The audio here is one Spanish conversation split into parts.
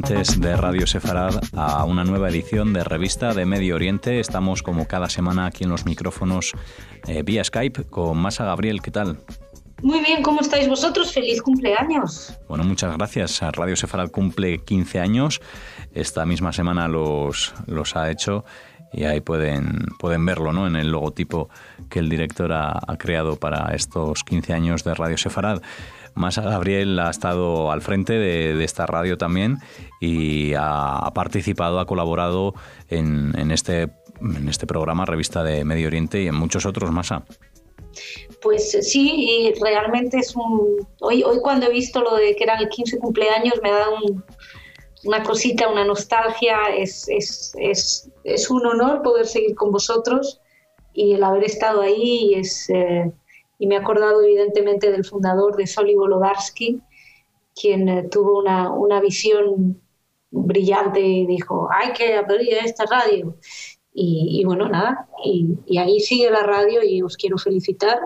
oyentes de Radio Sefarad a una nueva edición de Revista de Medio Oriente. Estamos como cada semana aquí en los micrófonos vía Skype con Masa Gabriel. ¿Qué tal? Muy bien, ¿cómo estáis vosotros? ¡Feliz cumpleaños! Bueno, muchas gracias. Radio Sefarad cumple 15 años. Esta misma semana los ha hecho y ahí pueden verlo, ¿no?, en el logotipo que el director ha creado para estos 15 años de Radio Sefarad. Masa Gabriel ha estado al frente de esta radio también y ha participado, ha colaborado en este programa Revista de Medio Oriente y en muchos otros, Masa. Pues sí, y realmente es hoy cuando he visto lo de que era el 15 cumpleaños me ha dado una cosita, una nostalgia. Es un honor poder seguir con vosotros y el haber estado ahí y me he acordado evidentemente del fundador de Soli Volodarsky, quien tuvo una visión brillante y dijo, hay que abrir esta radio. Y bueno, nada, y ahí sigue la radio y os quiero felicitar.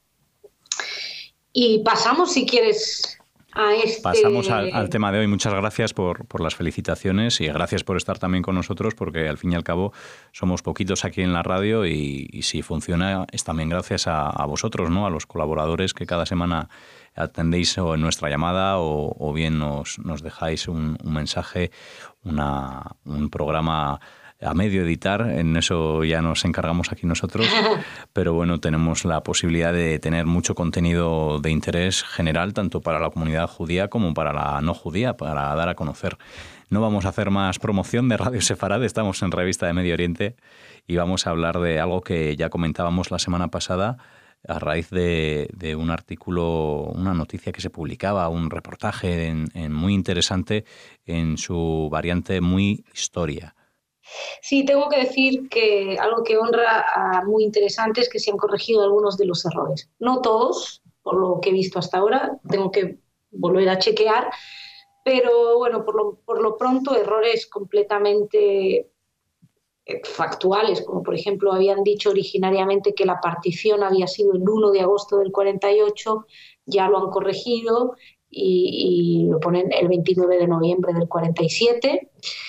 Y pasamos, si quieres, Pasamos al tema de hoy. Muchas gracias por las felicitaciones y gracias por estar también con nosotros, porque al fin y al cabo somos poquitos aquí en la radio y si funciona es también gracias a vosotros, ¿no?, a los colaboradores que cada semana atendéis o en nuestra llamada o bien nos dejáis un mensaje, un programa a medio editar. En eso ya nos encargamos aquí nosotros, pero bueno, tenemos la posibilidad de tener mucho contenido de interés general, tanto para la comunidad judía como para la no judía, para dar a conocer. No vamos a hacer más promoción de Radio Sefarad, estamos en Revista de Medio Oriente y vamos a hablar de algo que ya comentábamos la semana pasada a raíz de un artículo, una noticia que se publicaba, un reportaje muy interesante en su variante muy historia. Sí, tengo que decir que algo que honra a muy interesante es que se han corregido algunos de los errores. No todos, por lo que he visto hasta ahora, tengo que volver a chequear, pero bueno, por lo pronto errores completamente factuales, como por ejemplo habían dicho originariamente que la partición había sido el 1 de agosto del 48, ya lo han corregido y lo ponen el 29 de noviembre del 47.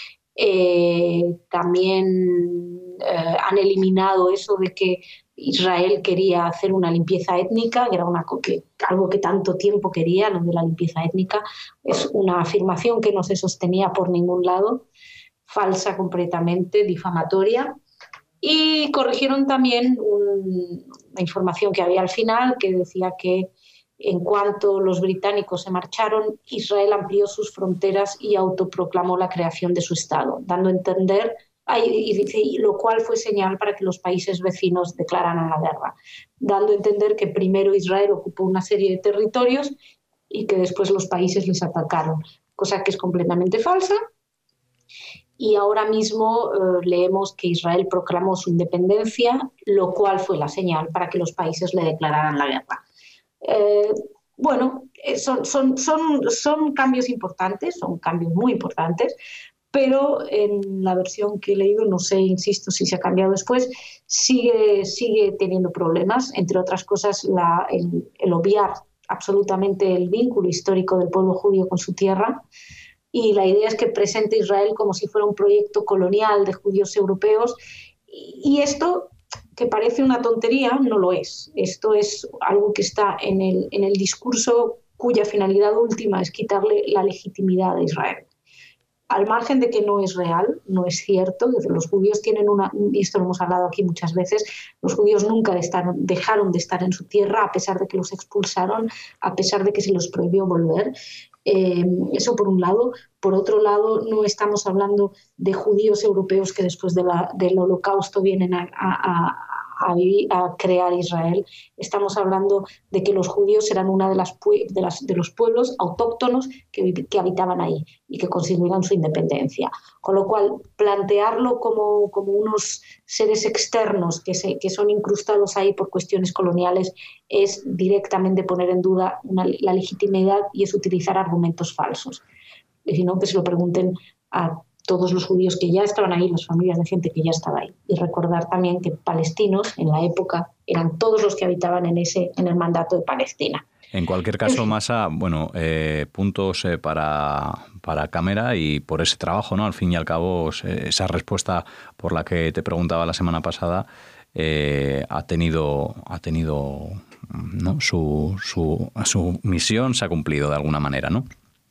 También han eliminado eso de que Israel quería hacer una limpieza étnica, que era algo que tanto tiempo quería, lo de la limpieza étnica. Es una afirmación que no se sostenía por ningún lado, falsa completamente, difamatoria. Y corrigieron también una información que había al final que decía que en cuanto los británicos se marcharon, Israel amplió sus fronteras y autoproclamó la creación de su Estado, dando a entender, lo cual fue señal para que los países vecinos declararan la guerra, dando a entender que primero Israel ocupó una serie de territorios y que después los países les atacaron, cosa que es completamente falsa. Y ahora mismo leemos que Israel proclamó su independencia, lo cual fue la señal para que los países le declararan la guerra. Son cambios importantes, son cambios muy importantes, pero en la versión que he leído, no sé, insisto, si se ha cambiado después, sigue teniendo problemas, entre otras cosas el obviar absolutamente el vínculo histórico del pueblo judío con su tierra, y la idea es que presente Israel como si fuera un proyecto colonial de judíos europeos, y esto, que parece una tontería, no lo es. Esto es algo que está en el discurso cuya finalidad última es quitarle la legitimidad a Israel. Al margen de que no es real, no es cierto, los judíos tienen y esto lo hemos hablado aquí muchas veces, los judíos nunca dejaron de estar en su tierra a pesar de que los expulsaron, a pesar de que se los prohibió volver. Eso por un lado. Por otro lado, no estamos hablando de judíos europeos que después del Holocausto vienen a crear Israel. Estamos hablando de que los judíos eran una de los pueblos autóctonos que habitaban ahí y que conseguirán su independencia. Con lo cual, plantearlo como unos seres externos que son incrustados ahí por cuestiones coloniales es directamente poner en duda la legitimidad y es utilizar argumentos falsos. Y si no, que se lo pregunten a todos los judíos que ya estaban ahí, las familias de gente que ya estaba ahí. Y recordar también que palestinos en la época eran todos los que habitaban en el mandato de Palestina. En cualquier caso, Masa, bueno, puntos para Cámara y por ese trabajo, ¿no? Al fin y al cabo, esa respuesta por la que te preguntaba la semana pasada ha tenido ¿no? su misión se ha cumplido de alguna manera, ¿no?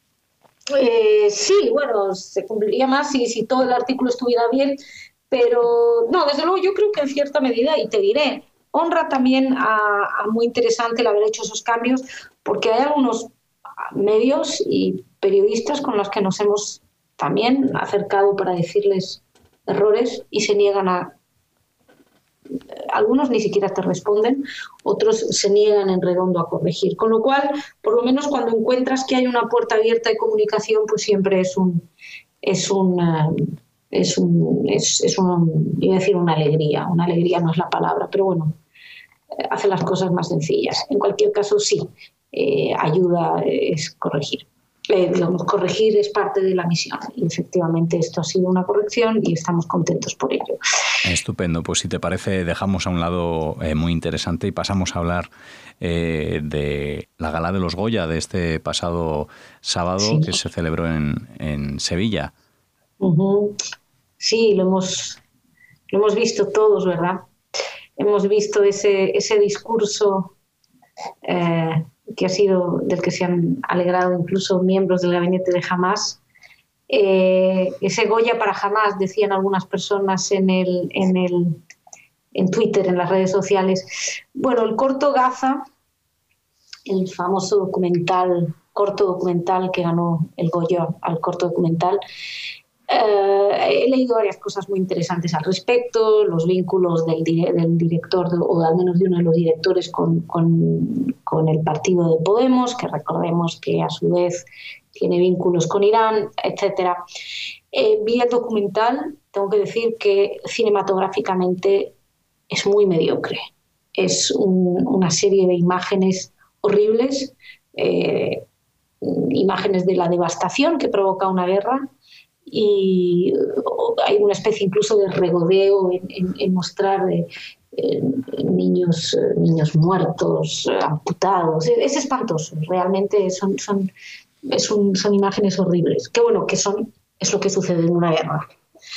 Sí, bueno, se cumpliría más si todo el artículo estuviera bien, pero no, desde luego yo creo que en cierta medida, y te diré, honra también a muy interesante el haber hecho esos cambios, porque hay algunos medios y periodistas con los que nos hemos también acercado para decirles errores y se niegan a... Algunos ni siquiera te responden, otros se niegan en redondo a corregir. Con lo cual, por lo menos cuando encuentras que hay una puerta abierta de comunicación, pues siempre iba a decir una alegría no es la palabra, pero bueno, hace las cosas más sencillas. En cualquier caso, sí, ayuda es corregir. Corregir es parte de la misión y efectivamente esto ha sido una corrección y estamos contentos por ello. Estupendo, pues si te parece dejamos a un lado muy interesante y pasamos a hablar de la Gala de los Goya de este pasado sábado, sí, que se celebró en Sevilla. Uh-huh. Sí, lo hemos visto todos, ¿verdad? Hemos visto ese discurso que ha sido, del que se han alegrado incluso miembros del gabinete de Hamás. Ese Goya para Hamás, decían algunas personas en Twitter, en las redes sociales. Bueno, el corto Gaza, el famoso corto documental que ganó el Goya al corto documental, he leído varias cosas muy interesantes al respecto, los vínculos del director, o al menos de uno de los directores, con el partido de Podemos, que recordemos que a su vez tiene vínculos con Irán, etcétera. Vi el documental, tengo que decir que cinematográficamente es muy mediocre. Es una serie de imágenes horribles, imágenes de la devastación que provoca una guerra, y hay una especie incluso de regodeo en mostrar niños muertos, amputados. Es espantoso, realmente son imágenes horribles. Que bueno, es lo que sucede en una guerra.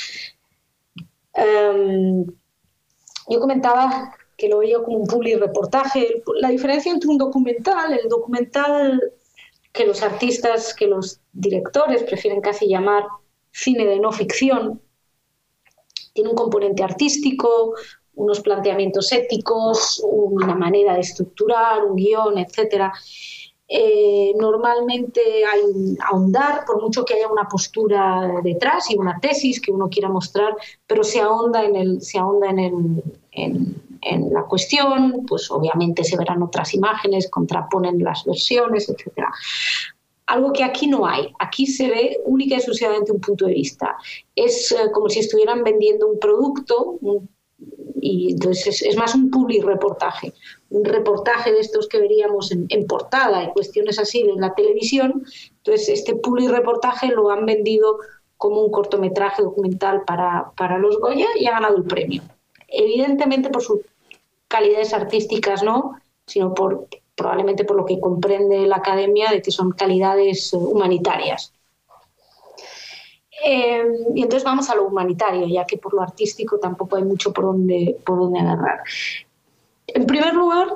Yo comentaba que lo veía como un publireportaje. La diferencia entre el documental que los artistas, que los directores prefieren casi llamar cine de no ficción, tiene un componente artístico, unos planteamientos éticos, una manera de estructurar, un guión, etcétera. Normalmente hay un ahondar, por mucho que haya una postura detrás y una tesis que uno quiera mostrar, pero se ahonda en la cuestión, pues obviamente se verán otras imágenes, contraponen las versiones, etcétera. Algo que aquí no hay. Aquí se ve única y exclusivamente un punto de vista. Es como si estuvieran vendiendo un producto, y entonces es más un publireportaje, un reportaje de estos que veríamos en portada y cuestiones así en la televisión. Entonces este publireportaje lo han vendido como un cortometraje documental para los Goya y ha ganado el premio. Evidentemente por sus calidades artísticas no, sino probablemente por lo que comprende la academia, de que son calidades humanitarias. Y entonces vamos a lo humanitario, ya que por lo artístico tampoco hay mucho por dónde agarrar. En primer lugar,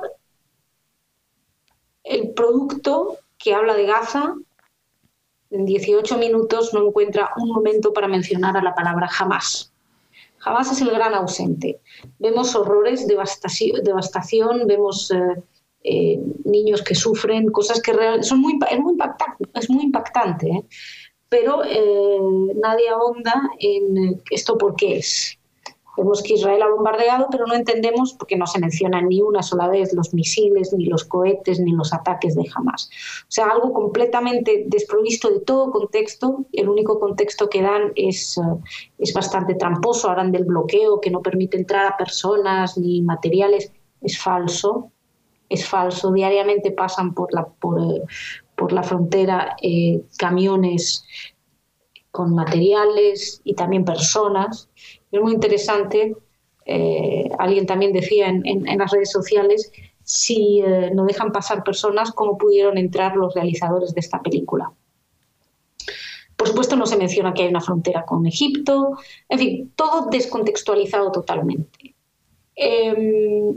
el producto que habla de Gaza, en 18 minutos no encuentra un momento para mencionar a la palabra Hamás. Hamás es el gran ausente. Vemos horrores, devastación, vemos niños que sufren, cosas que es muy impactante, ¿eh? Pero nadie ahonda en esto por qué es. Vemos que Israel ha bombardeado, pero no entendemos porque no se mencionan ni una sola vez los misiles, ni los cohetes, ni los ataques de Hamás. O sea, algo completamente desprovisto de todo contexto. El único contexto que dan es bastante tramposo. Hablan del bloqueo que no permite entrar a personas ni materiales. Es falso. Es falso. Diariamente pasan por la frontera camiones con materiales y también personas. Es muy interesante. Alguien también decía en las redes sociales si no dejan pasar personas, cómo pudieron entrar los realizadores de esta película. Por supuesto, no se menciona que hay una frontera con Egipto, en fin, todo descontextualizado totalmente. En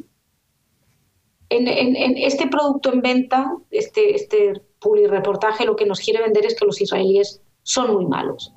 este producto en venta, este publireportaje, lo que nos quiere vender es que los israelíes son muy malos.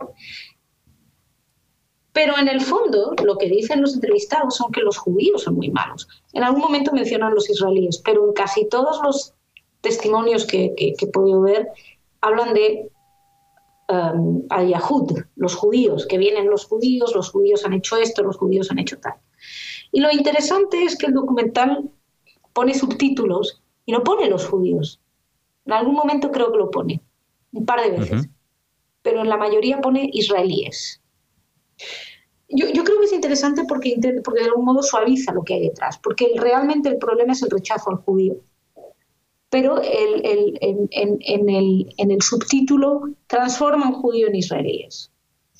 Pero en el fondo, lo que dicen los entrevistados son que los judíos son muy malos. En algún momento mencionan los israelíes, pero en casi todos los testimonios que he podido ver, hablan de al-Yahud, los judíos, que vienen los judíos han hecho esto, los judíos han hecho tal. Y lo interesante es que el documental pone subtítulos y no pone los judíos. En algún momento creo que lo pone, un par de veces, pero en la mayoría pone israelíes. Yo creo que es interesante porque de algún modo suaviza lo que hay detrás, porque realmente el problema es el rechazo al judío. Pero en el subtítulo transforman judío en israelíes.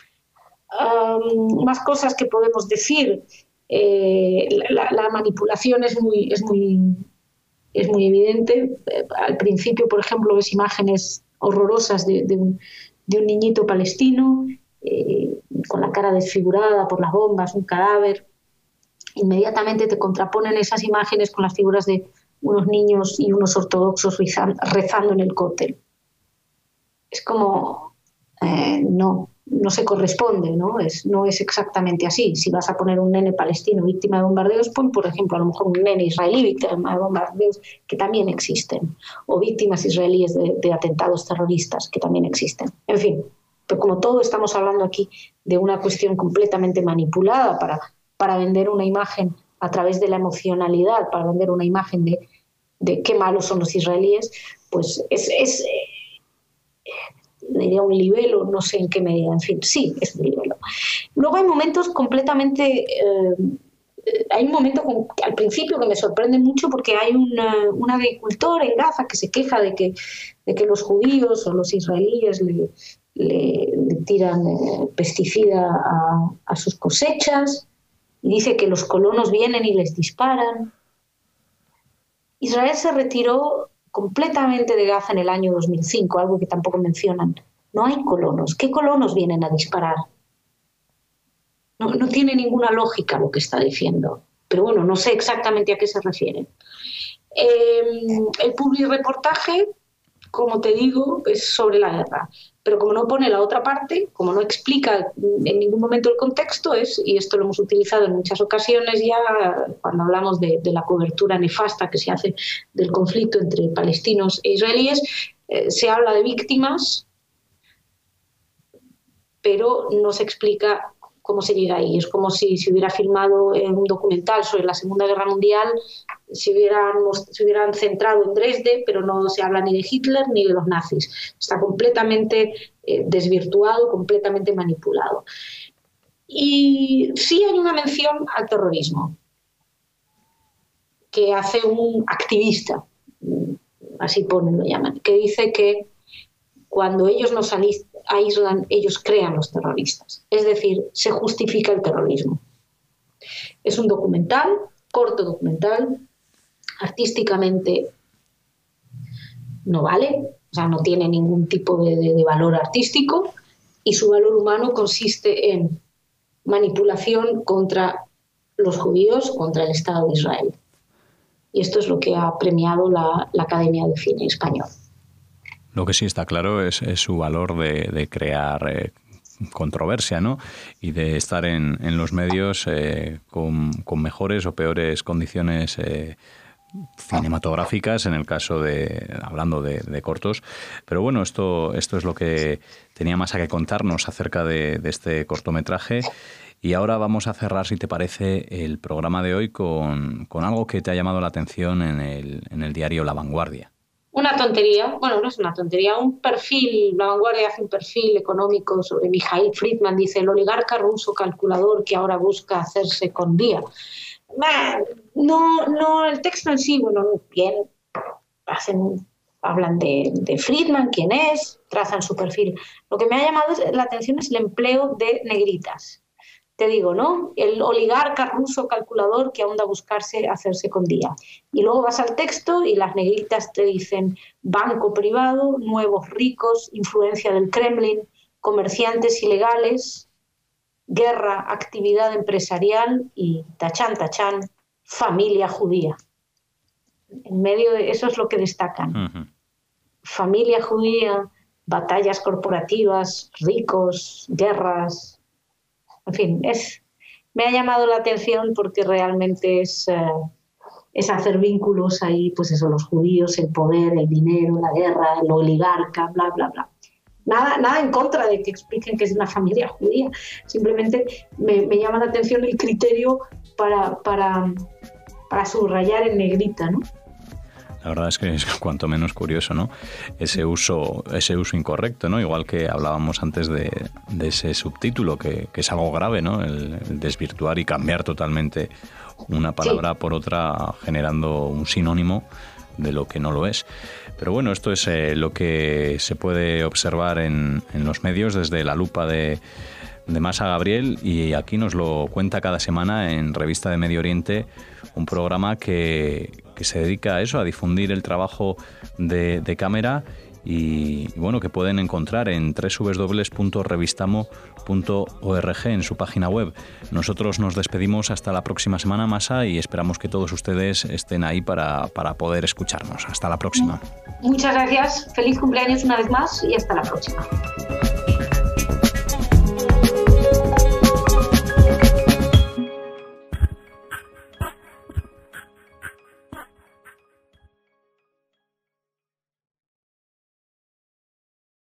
Más cosas que podemos decir. La manipulación es muy evidente. Al principio, por ejemplo, ves imágenes horrorosas de un niñito palestino con la cara desfigurada por las bombas, un cadáver. Inmediatamente te contraponen esas imágenes con las figuras de unos niños y unos ortodoxos rezando en el cótel. Es como, no se corresponde, no es exactamente así. Si vas a poner un nene palestino víctima de bombardeos, pon, por ejemplo, a lo mejor un nene israelí víctima de bombardeos, que también existen, o víctimas israelíes de atentados terroristas, que también existen. En fin, pero como todo estamos hablando aquí de una cuestión completamente manipulada para vender una imagen a través de la emocionalidad, para vender una imagen de qué malos son los israelíes, pues diría un libelo, no sé en qué medida, en fin, sí, es un libelo. Luego hay momentos completamente... hay un momento al principio que me sorprende mucho porque hay un agricultor en Gaza que se queja de que los judíos o los israelíes le tiran pesticida a sus cosechas, y dice que los colonos vienen y les disparan. Israel se retiró completamente de Gaza en el año 2005, algo que tampoco mencionan. No hay colonos. ¿Qué colonos vienen a disparar? No tiene ninguna lógica lo que está diciendo. Pero bueno, no sé exactamente a qué se refiere. El publireportaje, como te digo, es sobre la guerra. Pero como no pone la otra parte, como no explica en ningún momento el contexto, y esto lo hemos utilizado en muchas ocasiones ya cuando hablamos de la cobertura nefasta que se hace del conflicto entre palestinos e israelíes, se habla de víctimas, pero no se explica cómo se llega ahí. Es como si se hubiera filmado un documental sobre la Segunda Guerra Mundial, se hubieran centrado en Dresde, pero no se habla ni de Hitler ni de los nazis. Está completamente desvirtuado, completamente manipulado. Y sí hay una mención al terrorismo que hace un activista, así lo llaman, que dice que cuando ellos nos aíslan, ellos crean los terroristas. Es decir, se justifica el terrorismo. Es un documental, corto documental, artísticamente no vale, o sea, no tiene ningún tipo de valor artístico, y su valor humano consiste en manipulación contra los judíos, contra el Estado de Israel. Y esto es lo que ha premiado la Academia de Cine Español. Lo que sí está claro es su valor de crear controversia, ¿no? Y de estar en los medios con mejores o peores condiciones cinematográficas, en el caso hablando de cortos. Pero bueno, esto es lo que tenía más a que contarnos acerca de este cortometraje. Y ahora vamos a cerrar, si te parece, el programa de hoy con algo que te ha llamado la atención en el diario La Vanguardia. Una tontería, bueno, no es una tontería, un perfil, La Vanguardia hace un perfil económico sobre Mikhail Friedman, dice el oligarca ruso calculador que ahora busca hacerse con Vía. No, el texto en sí, bueno, bien, hablan de Friedman, quién es, trazan su perfil. Lo que me ha llamado la atención es el empleo de negritas. te digo, ¿no? El oligarca ruso calculador que ahonda a buscarse hacerse con día. Y luego vas al texto y las negritas te dicen banco privado, nuevos ricos, influencia del Kremlin, comerciantes ilegales, guerra, actividad empresarial y tachán, familia judía. En medio de eso es lo que destacan. Uh-huh. Familia judía, batallas corporativas, ricos, guerras. En fin, me ha llamado la atención porque realmente es hacer vínculos ahí, pues eso, los judíos, el poder, el dinero, la guerra, el oligarca, bla, bla, bla. Nada en contra de que expliquen que es una familia judía. Simplemente me llama la atención el criterio para subrayar en negrita, ¿no? La verdad es que es cuanto menos curioso, ¿no? Ese uso incorrecto, ¿no? Igual que hablábamos antes de ese subtítulo, que es algo grave, ¿no? El desvirtuar y cambiar totalmente una palabra por otra, generando un sinónimo de lo que no lo es. Pero bueno, esto es lo que se puede observar en los medios desde la lupa de Masa Gabriel, y aquí nos lo cuenta cada semana en Revista de Medio Oriente, un programa que se dedica a eso, a difundir el trabajo de cámara y bueno, que pueden encontrar en www.revistamo.org en su página web. Nosotros nos despedimos hasta la próxima semana, Masa, y esperamos que todos ustedes estén ahí para poder escucharnos. Hasta la próxima. Muchas gracias, feliz cumpleaños una vez más y hasta la próxima.